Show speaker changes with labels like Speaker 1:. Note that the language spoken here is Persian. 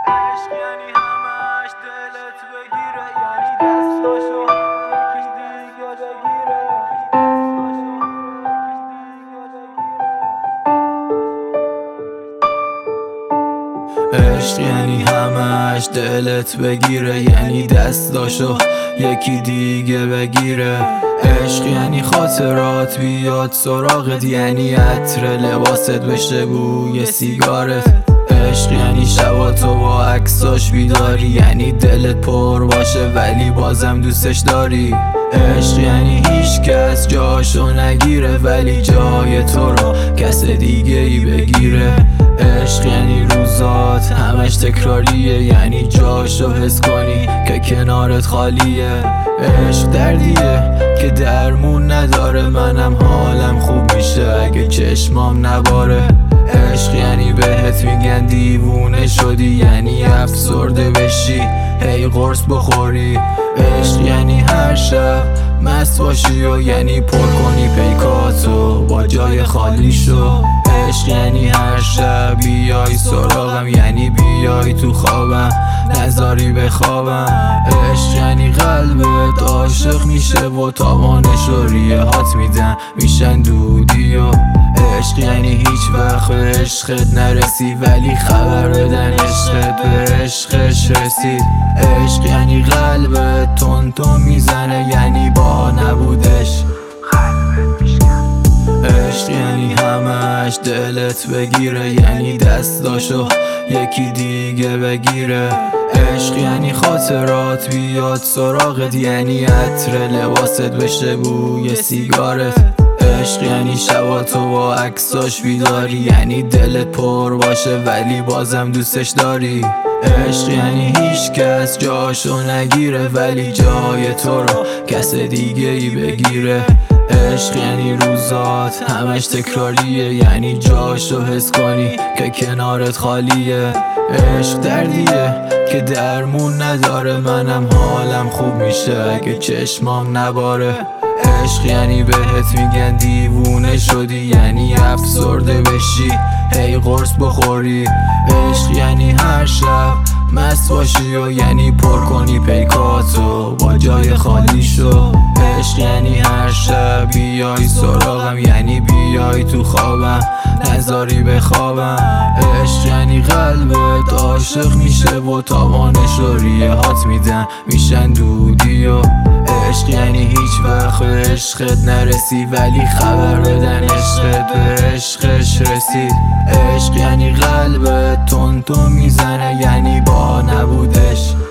Speaker 1: عشق یعنی همش دلت بگیره، یعنی دستاشو یکی دیگه بگیره. عشق یعنی همش دلت بگیره، یعنی دستاشو یکی دیگه بگیره. عشق یعنی خاطرات بیاد سراغت، یعنی عطر لباست بشه بوی سیگارت. عشق یعنی شباتو با عکساش بیداری، یعنی دلت پر باشه ولی بازم دوستش داری. عشق یعنی هیچ کس جاشو نگیره ولی جای تو رو کس دیگه ای بگیره. عشق یعنی روزات همش تکراریه، یعنی جاشو حس کنی که کنارت خالیه. عشق دردیه که درمون نداره، منم حالم خوب میشه اگه چشمام نباره. عشق یعنی بهت میگن دیوونه شدی، یعنی افسرده بشی هی قرص بخوری. عشق یعنی هر شب مست باشی و یعنی پر کنی پیکاتو با جای خالی شو. عشق یعنی هر شب بیای سراغم، یعنی بیای تو خوابم نذاری بخوابم. عشق یعنی قلبت عاشق میشه و تاوانش رو ریه هات میدن میشن دودی. و عشق یعنی هیچ وقت به عشقت نرسی ولی خبر بدن عشقت به عشقش رسید. عشق یعنی قلبت تون میزنه، یعنی با نبودش قلبت میشکن. عشق یعنی همش دلت بگیره، یعنی دستاشو یکی دیگه بگیره. عشق یعنی خاطرات بیاد سراغت، یعنی عطر لباست بشه بوی سیگارت. عشق یعنی شباتو با عکساش بیداری، یعنی دلت پر باشه ولی بازم دوستش داری. عشق یعنی هیچ کس جاشو نگیره ولی جای تو رو کس دیگه ای بگیره. عشق یعنی روزات همش تکراریه، یعنی جاشو حس کنی که کنارت خالیه. عشق دردیه که درمون نداره، منم حالم خوب میشه اگه چشمام نباره. عشق یعنی بهت میگن دیوونه شدی، یعنی افسرده بشی هی قرص بخوری. عشق یعنی هر شب مست باشی و یعنی پر کنی پیکاتو با جای خالی شو. عشق یعنی هر شب بیای سراغم، یعنی بیای تو خوابم نذاری بخوابم. عشق یعنی قلبت عاشق میشه و تاوانش رو ریه هات میدن میشن دودی. و عشق یعنی هیچ وقت به عشقت نرسی ولی خبر بدن عشقت به عشقش رسید. عشق یعنی قلبت تون میزنه، یعنی با نبودش